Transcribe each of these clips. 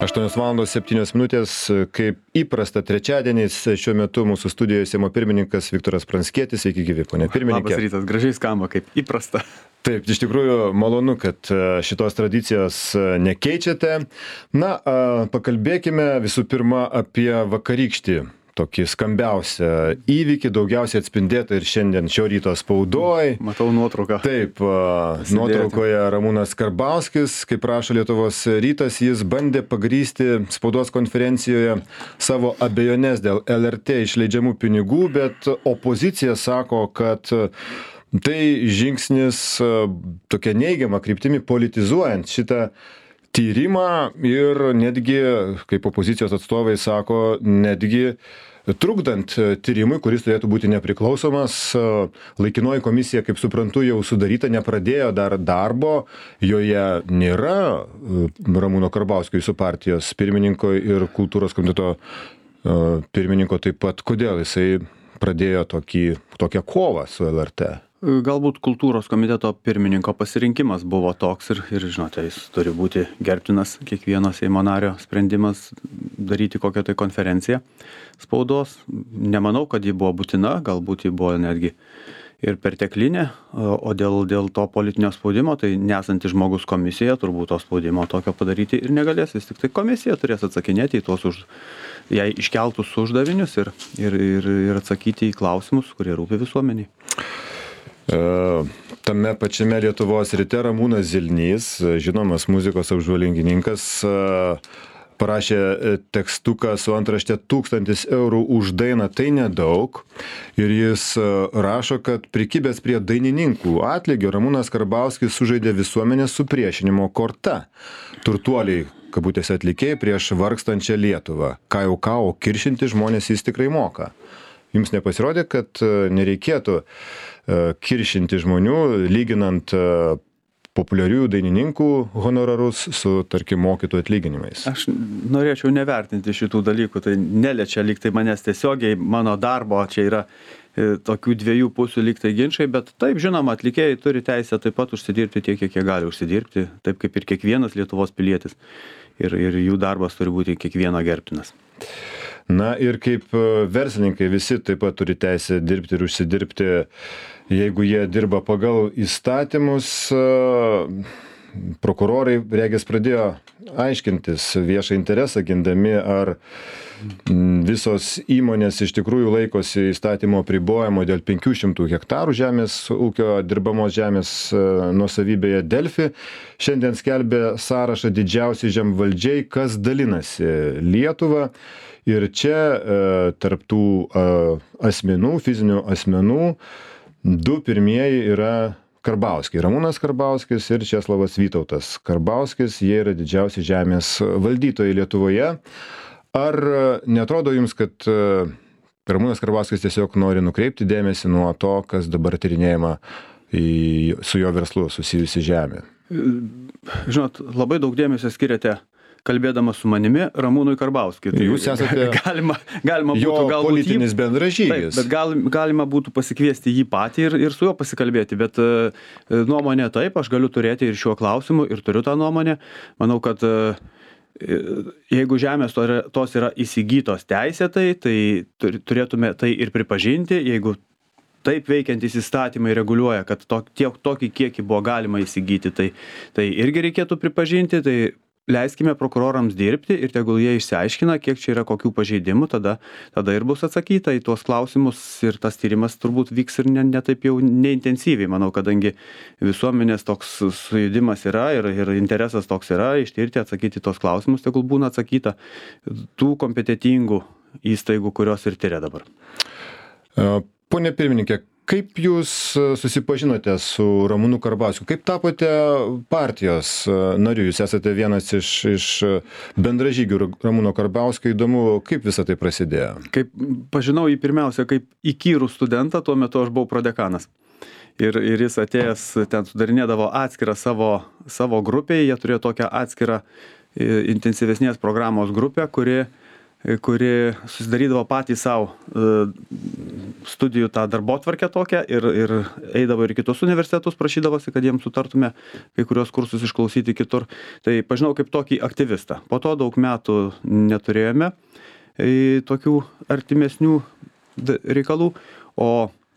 8:07, kaip įprasta trečiadieniais, šiuo metu mūsų studijoje Seimo pirmininkas Viktoras Pranckietis. Sveiki gyvi, ponia pirmininkė. Labas rytas, gražiai skamba, kaip įprasta. Taip, iš tikrųjų malonu, kad šitos tradicijos nekeičiate. Na, pakalbėkime visų pirma apie vakarykštį tokį skambiausią įvykį, daugiausiai atspindėta ir šiandien šio ryto spaudoj. Matau nuotrauką. Taip, nuotraukoje Ramūnas Karbauskis, kaip rašo Lietuvos rytas, jis bandė pagrįsti spaudos konferencijoje savo abejonės dėl LRT išleidžiamų pinigų, bet opozicija sako, kad tai žingsnis tokia neigiama kryptimi politizuojant šitą tyrimą ir netgi, kaip opozicijos atstovai sako, netgi trukdant tyrimui, kuris turėtų būti nepriklausomas. Laikinoji komisija, kaip suprantu, jau sudaryta, nepradėjo dar darbo, joje nėra Ramūno Karbauskio, jūsų partijos pirmininko ir kultūros komiteto pirmininko taip pat. Kodėl jisai pradėjo tokią kovą su LRT? Galbūt kultūros komiteto pirmininko pasirinkimas buvo toks ir žinote, jis turi būti gerbtinas kiekvieno Seimo nario sprendimas daryti kokią tai konferenciją spaudos. Nemanau, kad ji buvo būtina, galbūt ji buvo netgi ir perteklinė, o dėl to politinio spaudimo, tai nesantis žmogus komisija turbūt to spaudimo tokio padaryti ir negalės. Vis tik tai komisija turės atsakinėti į tuos jai iškeltus uždavinius ir atsakyti į klausimus, kurie rūpi visuomeniai. Tame pačiame Lietuvos ryte Ramūnas Zilnys, žinomas muzikos apžvalgininkas, parašė tekstuką su antrašte 1000 eurų už dainą, tai nedaug. Ir jis rašo, kad prikibęs prie dainininkų atlygio Ramūnas Karbauskis sužaidė visuomenės supriešinimo korta. Turtuoliai, kabutėse atlikėjai, prieš vargstančią Lietuvą. Ką, o kiršinti žmonės jis tikrai moka. Jums nepasirodė, kad nereikėtų kiršinti žmonių, lyginant populiariųjų dainininkų honorarus su, tarkim, mokytojų atlyginimais? Aš norėčiau nevertinti šitų dalykų, tai neliečia lyg tai manęs tiesiogiai, mano darbo, čia yra tokių dviejų pusių lyg tai ginčai, bet taip, žinoma, atlikėjai turi teisę taip pat užsidirbti tiek, kiek jie gali užsidirbti, taip kaip ir kiekvienas Lietuvos pilietis. Ir jų darbas turi būti kiekvieno gerbtinas. Na ir kaip verslininkai visi taip pat turi teisę dirbti ir užsidirbti, jeigu jie dirba pagal įstatymus. Prokurorai, regis, pradėjo aiškintis viešą interesą, gindami, ar visos įmonės iš tikrųjų laikosi įstatymo apribojimo dėl 500 hektarų žemės ūkio dirbamos žemės nuosavybėje. Delfi šiandien skelbė sąrašą didžiausi žemvaldžiai, kas dalinasi Lietuvą. Ir čia tarptų asmenų, fizinių asmenų, du pirmieji yra Karbauskiai. Ramūnas Karbauskis ir Česlavas Vytautas Karbauskis, jie yra didžiausi žemės valdytojai Lietuvoje. Ar neatrodo jums, kad Ramūnas Karbauskis tiesiog nori nukreipti dėmesį nuo to, kas dabar tyrinėjama su jo verslu susijusi žemė? Žinot, labai daug dėmesio skiriate, kalbėdamas su manimi, Ramūnui Karbauskiui. Tai jūs esate galima jo būtų galbūt politinis bendražygis. Taip, bet galima būtų pasikviesti jį patį ir su juo pasikalbėti, bet nuomonė taip, aš galiu turėti ir šiuo klausimu ir turiu tą nuomonę. Manau, kad jeigu žemės tos yra įsigytos teisėtai, tai turėtume tai ir pripažinti, jeigu taip veikiantys įstatymai reguliuoja, kad tokį kiekį buvo galima įsigyti, tai irgi reikėtų pripažinti, tai leiskime prokurorams dirbti ir tegul jie išsiaiškina, kiek čia yra kokių pažeidimų, tada ir bus atsakyta į tuos klausimus ir tas tyrimas turbūt vyks ir ne taip jau neintensyviai. Manau, kadangi visuomenės toks sujudimas yra ir interesas toks yra, ištirti, atsakyti tuos klausimus, tegul būna atsakyta tų kompetentingų įstaigų, kurios ir tyria dabar. Pone pirmininkė, kaip jūs susipažinote su Ramūnu Karbauskiu? Kaip tapote partijos nariu? Jūs esate vienas iš bendražygių Ramūno Karbauskio. Įdomu, kaip visą tai prasidėjo? Kaip pažinau jį pirmiausia kaip įkyrų studentą, tuo metu aš buvau prodekanas. Ir jis atėjęs ten sudarinėdavo atskirą savo grupėje, jie turėjo tokią atskirą intensyvesnės programos grupę, kuri susidarydavo patys savo studijų tą darbotvarkę tokią ir eidavo ir į kitus universitetus, prašydavosi, kad jiems sutartume kai kurios kursus išklausyti kitur. Tai pažinau kaip tokį aktyvistą. Po to daug metų neturėjome tokių artimesnių reikalų, o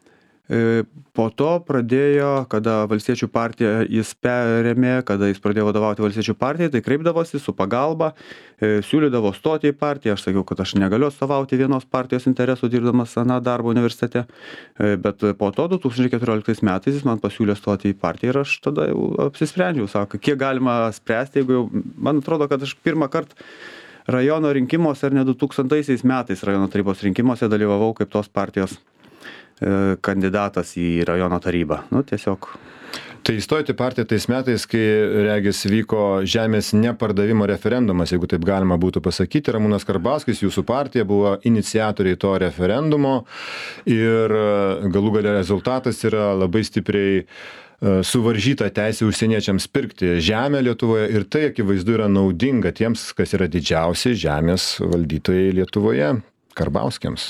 po to pradėjo, kada Valstiečių partija jis perėmė, kada jis pradėjo vadovauti Valstiečių partijai, tai kreipdavosi su pagalba, siūlydavo stoti į partiją. Aš sakiau, kad aš negaliu atstovauti vienos partijos interesų dirbdamas darbo universitete, bet po to 2014 metais jis man pasiūlė stoti į partiją ir aš tada jau apsisprendžiau, sako, kiek galima spręsti, jeigu jau, man atrodo, kad aš pirmą kartą rajono rinkimuose ar ne 2000 metais rajono tarybos rinkimuose dalyvavau kaip tos partijos kandidatas į rajono tarybą. Nu, tiesiog. Tai įstojate į partiją tais metais, kai, regis, vyko žemės nepardavimo referendumas, jeigu taip galima būtų pasakyti. Ramūnas Karbauskis, jūsų partija, buvo iniciatoriai to referendumo ir galų gale rezultatas yra labai stipriai suvaržyta teisė užsieniečiams pirkti žemę Lietuvoje ir tai akivaizdu yra naudinga tiems, kas yra didžiausi žemės valdytojai Lietuvoje, Karbauskiams.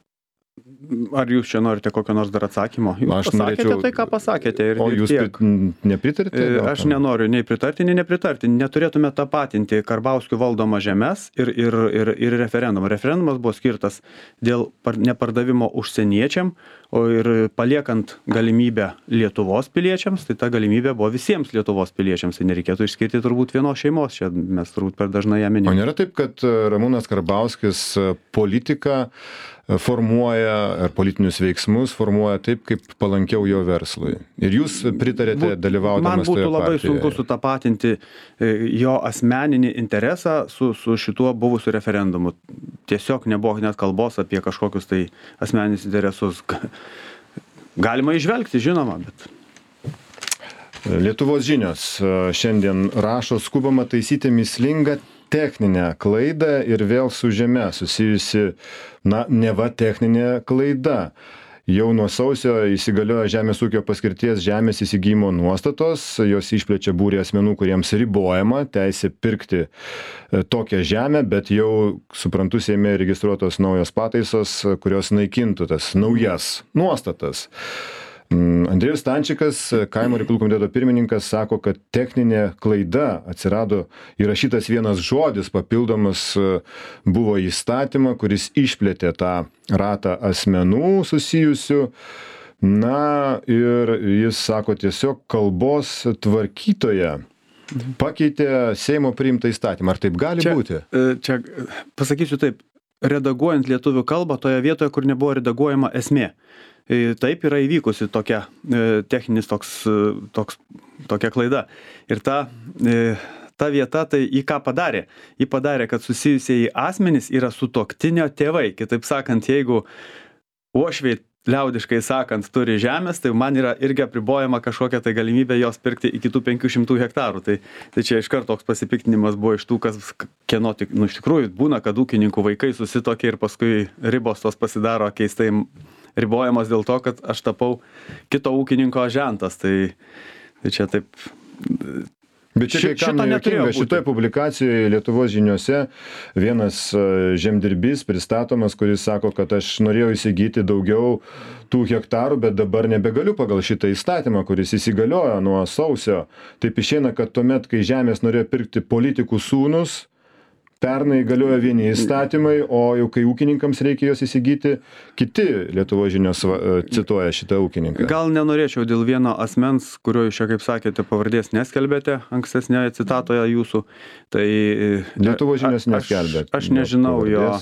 Ar jūs čia norite kokio nors dar atsakymo? Jūs pasakėte tai, ką pasakėte. O jūs nepritarite? Aš nenoriu nei pritarti, nei nepritarti. Neturėtume tapatinti Karbauskių valdomą žemės ir referendumą. Referendumas buvo skirtas dėl nepardavimo užsieniečiam, o ir paliekant galimybę Lietuvos piliečiams, tai ta galimybė buvo visiems Lietuvos piliečiams. Tai nereikėtų išskirti turbūt vienos šeimos. Čia mes turbūt per dažnai ją minėjome. O nėra taip, kad Ramūnas Karbauskis politiką formuoja ar politinius veiksmus formuoja taip, kaip palankiau jo verslui. Ir jūs pritarėte dalyvaudamas toje partijoje. Man būtų labai sunku sutapatinti jo asmeninį interesą su šituo buvusiu referendumu. Tiesiog nebuvo net kalbos apie kažkokius tai asmeninius interesus. Galima įžvelgti, žinoma, bet... Lietuvos žinios šiandien rašo, skubama taisyti mįslingą techninę klaidą ir vėl su žeme susijusi, neva techninė klaida. Jau nuo sausio įsigaliojo žemės ūkio paskirties žemės įsigijimo nuostatos, jos išplečia būrį asmenų, kuriems ribojama teisė pirkti tokią žemę, bet jau, suprantu, Seime registruotos naujos pataisos, kurios naikintų tas naujas nuostatas. Andrėjus Stančikas, Kaimo reikalų komiteto pirmininkas, sako, kad techninė klaida atsirado įrašytas vienas žodis, papildomas buvo įstatymą, kuris išplėtė tą ratą asmenų susijusių. Ir jis sako, tiesiog kalbos tvarkytoja pakeitė Seimo priimtą įstatymą. Ar taip gali būti? Čia pasakysiu taip, redaguojant lietuvių kalbą toje vietoje, kur nebuvo redaguojama esmė. Taip yra įvykusi tokia techninis tokia klaida. Ir ta vieta, tai į ką padarė? Ji padarė, kad susijusieji asmenys yra sutuoktinio tėvai. Kitaip sakant, jeigu uošviai, liaudiškai sakant, turi žemės, tai man yra irgi apribojama kažkokia tai galimybė jos pirkti iki tų 500 hektarų. Tai čia iš karto toks pasipiktinimas buvo iš tų, kieno tik, iš tikrųjų būna, kad ūkininkų vaikai susitokia ir paskui ribos tos pasidaro keistai ribojamas dėl to, kad aš tapau kito ūkininko žentas. Tai čia taip... Bet čia kam nejuokinga, šitoje publikacijoje Lietuvos žiniose vienas žemdirbys pristatomas, kuris sako, kad aš norėjau įsigyti daugiau tų hektarų, bet dabar nebegaliu pagal šitą įstatymą, kuris įsigaliojo nuo sausio. Taip išeina, kad tuomet, kai žemės norėjo pirkti politikų sūnus, pernai galiojo vieni įstatymai, o jau kai ūkininkams reikia jos įsigyti, kiti Lietuvos žinios cituoja šitą ūkininką. Gal nenorėčiau dėl vieno asmens, kurio jūs čia, kaip sakėte, pavardės neskelbėte ankstesnėje citatoje jūsų. Tai Lietuvos žinios neskelbė. Aš nežinau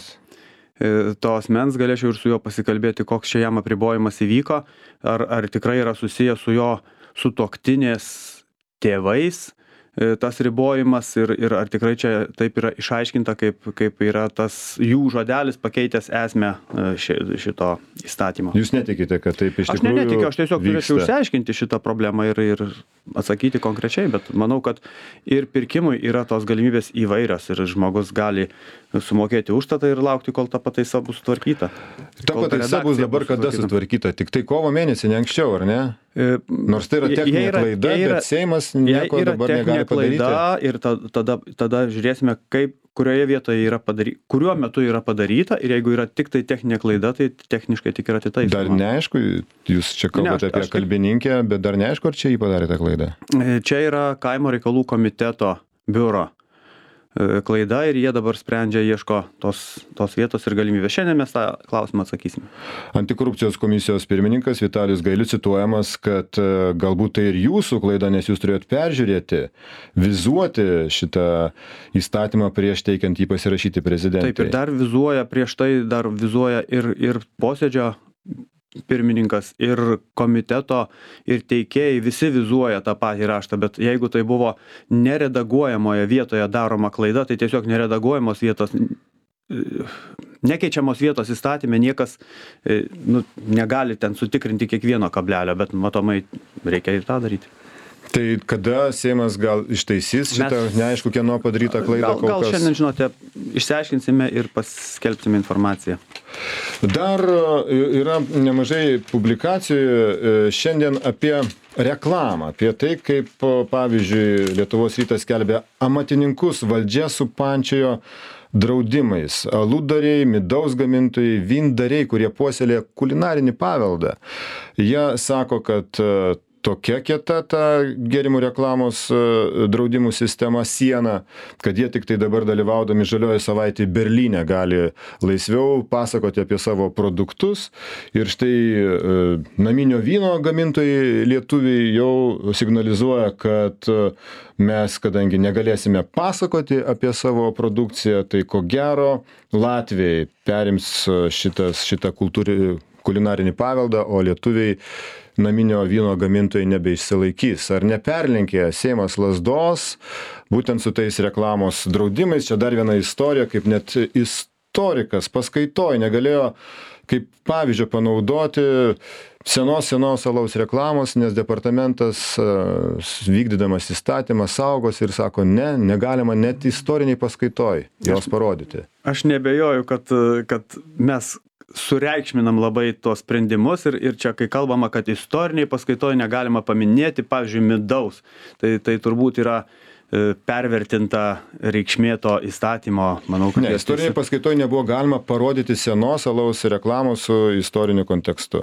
to asmens, galėčiau ir su juo pasikalbėti, koks čia jam apribojimas įvyko, ar tikrai yra susijęs su jo sutuoktinės tėvais tas ribojimas ir ar tikrai čia taip yra išaiškinta, kaip yra tas jų žodelis pakeitęs esmę šito įstatymo. Jūs netikite, kad taip iš tikrųjų Aš netikiu, aš tiesiog turėčiau išsiaiškinti šitą problemą ir atsakyti konkrečiai, bet manau, kad ir pirkimui yra tos galimybės įvairios ir žmogus gali sumokėti užstatą ir laukti, kol ta pataisa bus sutvarkyta. Ta pataisa bus dabar kada sutvarkyta? Tik tai kovo mėnesį, ne anksčiau, ar ne? Nors tai yra techninė klaida, bet Seimas nieko dabar negali padaryti. Ir tada žiūrėsime, kurioje vietoje yra kuriuo metu yra padaryta ir jeigu yra tik tai techninė klaida, tai techniškai tik yra atitaisoma. Dar neaišku, jūs čia kalbate apie kalbininkę, bet dar neaišku, ar čia jį padarė tą klaidą? Čia yra kaimo reikalų komiteto biuro klaida ir jie dabar sprendžia, ieško tos vietos ir galimybės. Šiandien mes tą klausimą atsakysime. Antikorupcijos komisijos pirmininkas Vitalijus Gailius cituojamas, kad galbūt tai ir jūsų klaida, nes jūs turėjot peržiūrėti, vizuoti šitą įstatymą prieš teikiant jį pasirašyti prezidentai. Taip, ir dar vizuoja, prieš tai dar vizuoja ir posėdžio pirmininkas, ir komiteto, ir teikėjai, visi vizuoja tą patį raštą, bet jeigu tai buvo neredaguojamoje vietoje daroma klaida, tai tiesiog neredaguojamos vietos, nekeičiamos vietos įstatymė, niekas negali ten sutikrinti kiekvieno kablelio, bet matomai reikia ir tą daryti. Tai kada Seimas gal ištaisys šitą neaišku kieno padarytą klaidą kol kas? Gal šiandien, žinote, išsiaiškinsime ir paskelbsime informaciją. Dar yra nemažai publikacijų šiandien apie reklamą, apie tai, kaip, pavyzdžiui, Lietuvos rytas skelbia, amatininkus valdžia supančiojo draudimais. Aludariai, midaus gamintojai, vyndariai, kurie puoselėja kulinarinį paveldą. Jie sako, kad tokia kieta ta gėrimų reklamos draudimų sistema, siena, kad jie tik tai dabar dalyvaudami žalioje savaitėje Berlyne gali laisviau pasakoti apie savo produktus. Ir štai naminio vyno gamintojai lietuviai jau signalizuoja, kad mes, kadangi negalėsime pasakoti apie savo produkciją, tai ko gero latviai perims šitą kulinarinį paveldą, o lietuviai naminio vyno gamintojai nebeišsilaikys. Ar neperlenkė Seimas lazdos būtent su tais reklamos draudimais? Čia dar viena istorija, kaip net istorikas paskaitoj negalėjo kaip pavyzdžio panaudoti senos alaus reklamos, nes departamentas vykdydamas įstatymą saugos ir sako, negalima net istoriniai paskaitoj jos parodyti. Aš nebejoju, kad mes sureikšminam labai tos sprendimus ir čia, kai kalbama, kad istoriniai paskaitoj negalima paminėti, pavyzdžiui, midaus, tai turbūt yra pervertinta reikšmė to įstatymo. Manau, kad istoriniai paskaitoj nebuvo galima parodyti senos alaus reklamos su istoriniu kontekstu.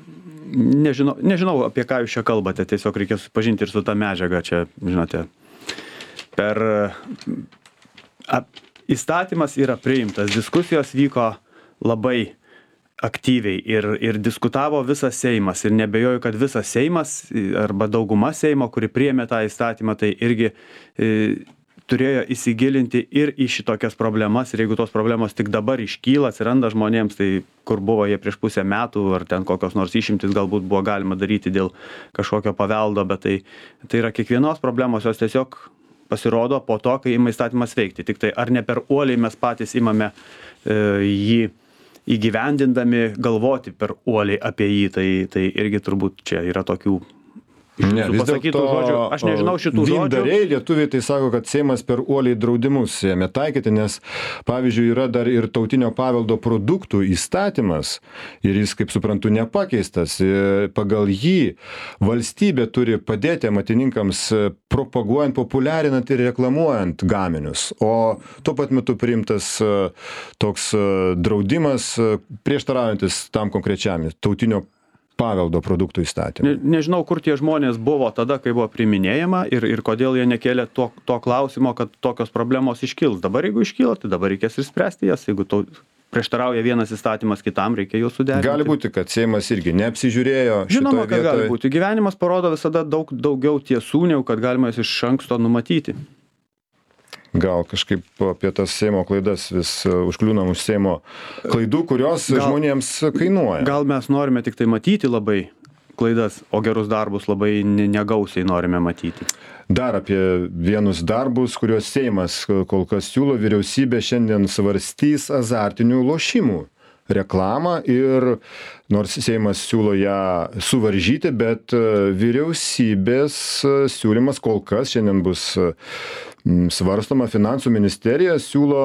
Nežinau, apie ką jūs čia kalbate, tiesiog reikia susipažinti ir su tą medžiagą čia, žinote. Įstatymas yra priimtas, diskusijos vyko labai aktyviai ir diskutavo visas Seimas ir nebejoju, kad visas Seimas arba dauguma Seimo, kuri priėmė tą įstatymą, tai irgi turėjo įsigilinti ir į šitokias problemas ir jeigu tos problemos tik dabar iškyla, atsiranda žmonėms, tai kur buvo jie prieš pusę metų ar ten kokios nors išimtis galbūt buvo galima daryti dėl kažkokio paveldo, bet tai yra kiekvienos problemos, jos tiesiog pasirodo po to, kai ima įstatymas veikti. Tik tai ar ne per uoliai mes patys imame jį įgyvendindami galvoti per uoliai apie jį, tai irgi turbūt čia yra tokių pasakytų žodžių. Aš nežinau šitų žodžių. Vyndariai lietuviai tai sako, kad Seimas per uoliai draudimus ėmė taikyti, nes pavyzdžiui yra dar ir tautinio paveldo produktų įstatymas ir jis, kaip suprantu, nepakeistas. Pagal jį valstybė turi padėti amatininkams propaguojant, populiarinant ir reklamuojant gaminius. O tuo pat metu priimtas toks draudimas prieštaraujantis tam konkrečiam tautinio paveldo produktų įstatymą. Nežinau, kur tie žmonės buvo tada, kai buvo priiminėjama ir kodėl jie nekėlė to klausimo, kad tokios problemos iškils. Dabar jeigu iškyla, tai dabar reikės ir spręsti jas. Jeigu prieštarauja vienas įstatymas kitam, reikia juos suderinti. Gali būti, kad Seimas irgi neapsižiūrėjo šitoje vietoje. Žinoma, kad gali būti. Gyvenimas parodo visada daugiau tiesų, negu kad galima jas iš anksto numatyti. Gal kažkaip apie tas Seimo klaidas vis užkliūnam už Seimo klaidų, kurios žmonėms kainuoja. Gal mes norime tik tai matyti labai klaidas, o gerus darbus labai negausiai norime matyti. Dar apie vienus darbus, kuriuos Seimas kol kas siūlo, vyriausybė šiandien svarstys azartinių lošimų reklamą ir nors Seimas siūlo ją suvaržyti, bet vyriausybės siūlymas kol kas šiandien bus svarstoma, finansų ministerija siūlo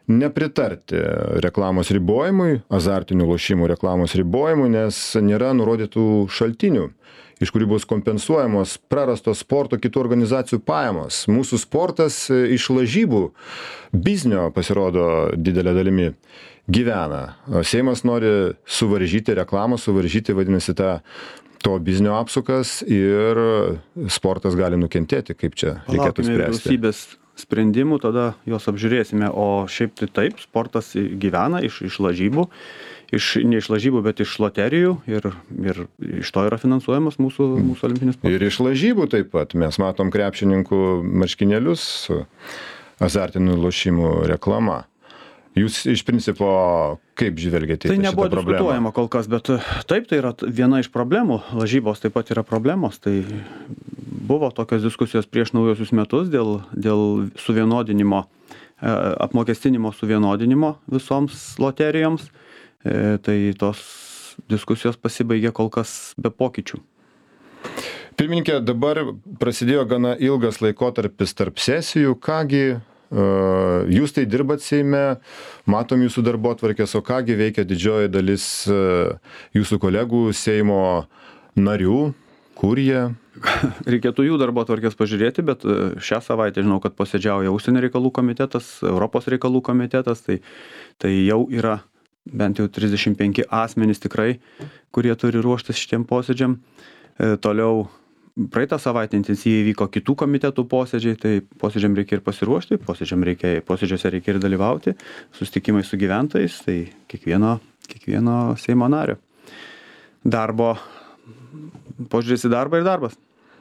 nepritarti reklamos ribojimui, azartinių lošimų reklamos ribojimui, nes nėra nurodytų šaltinių, iš kurių bus kompensuojamos prarastos sporto kitų organizacijų pajamos. Mūsų sportas iš lažybų biznio, pasirodo, didelė dalimi gyvena. Seimas nori suvaržyti reklamą, suvaržyti, vadinasi, to biznio apsukas ir sportas gali nukentėti, kaip čia reikėtų Palaukime spręsti. vyriausybės sprendimų, tada juos apžiūrėsime, o šiaip tai taip, sportas gyvena iš lažybų, ne iš lažybų, bet iš loterijų ir iš to yra finansuojamas mūsų olimpinis sportas. Ir iš lažybų taip pat. Mes matom krepšininkų marškinėlius su azartinių lošimų reklama. Jūs iš principo kaip žvelgiate į Tai šitą nebuvo problemą? diskutuojama kol kas, bet taip, tai yra viena iš problemų. Lažybos taip pat yra problemos. Tai buvo tokios diskusijos prieš naujosius metus dėl suvienodinimo, apmokestinimo suvienodinimo visoms loterijoms. Tai tos diskusijos pasibaigė kol kas be pokyčių. Pirmininkė, dabar prasidėjo gana ilgas laikotarpis tarp sesijų. Kągi, jūs tai dirbat Seime, matom jūsų darbotvarkės, o kągi veikia didžioji dalis jūsų kolegų Seimo narių, kur jie? Reikėtų jų darbotvarkės pažiūrėti, bet šią savaitę žinau, kad posėdžiauja Užsienio reikalų komitetas, Europos reikalų komitetas, tai jau yra bent jau 35 asmenys tikrai, kurie turi ruoštis šitiem posėdžiam. Toliau praeitą savaitę intensyviai vyko kitų komitetų posėdžiai, tai posėdžiam reikia ir pasiruošti, posėdžiuose reikia ir dalyvauti, susitikimai su gyventojais, tai kiekvieno Seimo nario darbo, požiūrės į darbą ir darbas.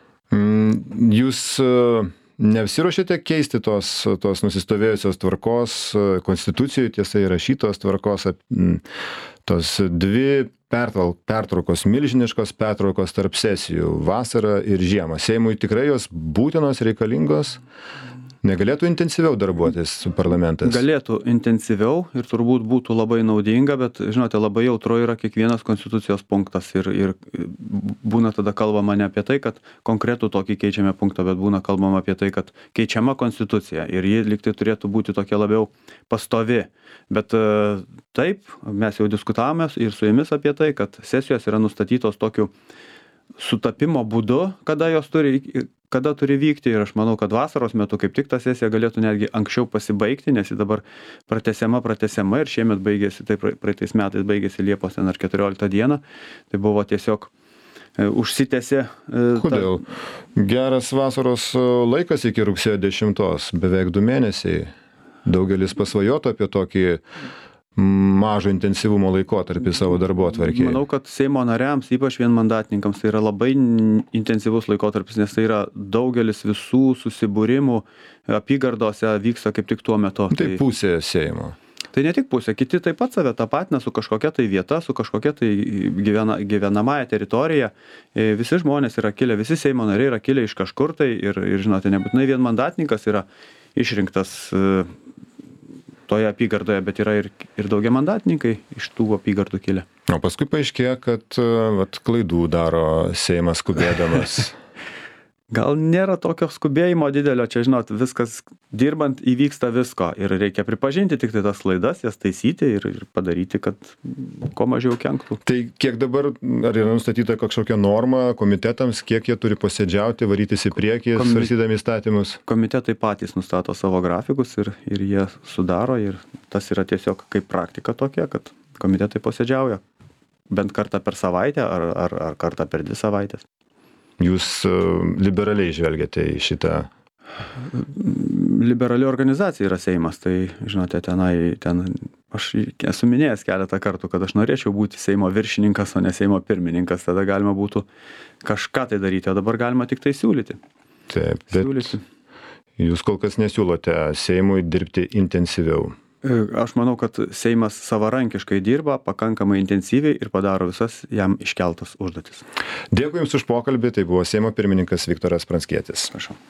Jūs neapsiruošėte keisti tos nusistovėjusios tvarkos, konstitucijoje tiesa įrašytos tvarkos, tos dvi pertraukos, milžiniškos pertraukos tarp sesijų, vasarą ir žiemą. Seimui tikrai jos būtinos, reikalingos? Negalėtų intensyviau darbuotis parlamentas? Galėtų intensyviau ir turbūt būtų labai naudinga, bet, žinote, labai jautru yra kiekvienas konstitucijos punktas ir būna tada kalbama ne apie tai, kad konkretų tokį keičiame punktą, bet būna kalbama apie tai, kad keičiama konstitucija ir ji lyg tai turėtų būti tokia labiau pastovi. Bet taip, mes jau diskutavome ir su jumis apie tai, kad sesijos yra nustatytos tokiu sutapimo būdu, kada turi vykti, ir aš manau, kad vasaros metu kaip tik ta sesija galėtų netgi anksčiau pasibaigti, nes ji dabar pratęsiama ir šiemet baigėsi, tai praeitais metais baigėsi Liepos ar 14 dieną, tai buvo tiesiog užsitęsė. Kodėl? Geras vasaros laikas iki rugsėjo 10, beveik 2 mėnesiai. Daugelis pasvajotų apie tokį mažo intensyvumo laikotarpį savo darbotvarkėje. Manau, kad Seimo nariams, ypač vienmandatininkams, tai yra labai intensyvus laikotarpis, nes tai yra daugelis visų susibūrimų apygardose vyksta kaip tik tuo metu. Tai pusė Seimo. Tai ne tik pusė, kiti taip pat save tapatina su kažkokia tai vieta, su kažkokia tai gyvenamąja teritorija. Visi žmonės yra kilę, visi Seimo nariai yra kilę iš kažkur tai ir žinote, nebūtinai vienmandatininkas yra išrinktas toje apygardoje, bet yra ir daugiamandatininkai iš tų apygardų kilę. O paskui paaiškėjo, kad klaidų daro Seimas skubėdamas. Gal nėra tokio skubėjimo didelio, čia žinot, viskas dirbant įvyksta visko ir reikia pripažinti tik tai tas klaidas, jas taisyti ir padaryti, kad kuo mažiau kenktų. Tai kiek dabar, ar yra nustatyta kažkokia norma komitetams, kiek jie turi posėdžiauti, varytis į priekį, svarstydami įstatymus? Komitetai patys nustato savo grafikus ir jie sudaro ir tas yra tiesiog kaip praktika tokia, kad komitetai posėdžiauja bent kartą per savaitę ar kartą per 2 savaitės. Jūs liberaliai žvelgiate į šitą? Liberali organizacija yra Seimas, tai žinote, ten aš esu minėjęs keletą kartų, kad aš norėčiau būti Seimo viršininkas, o ne Seimo pirmininkas, tada galima būtų kažką tai daryti, o dabar galima tik tai siūlyti. Taip, bet jūs kol kas nesiūlote Seimui dirbti intensyviau. Aš manau, kad Seimas savarankiškai dirba pakankamai intensyviai ir padaro visas jam iškeltas užduotis. Dėkui Jums už pokalbį, tai buvo Seimo pirmininkas Viktoras Pranckietis. Prašau.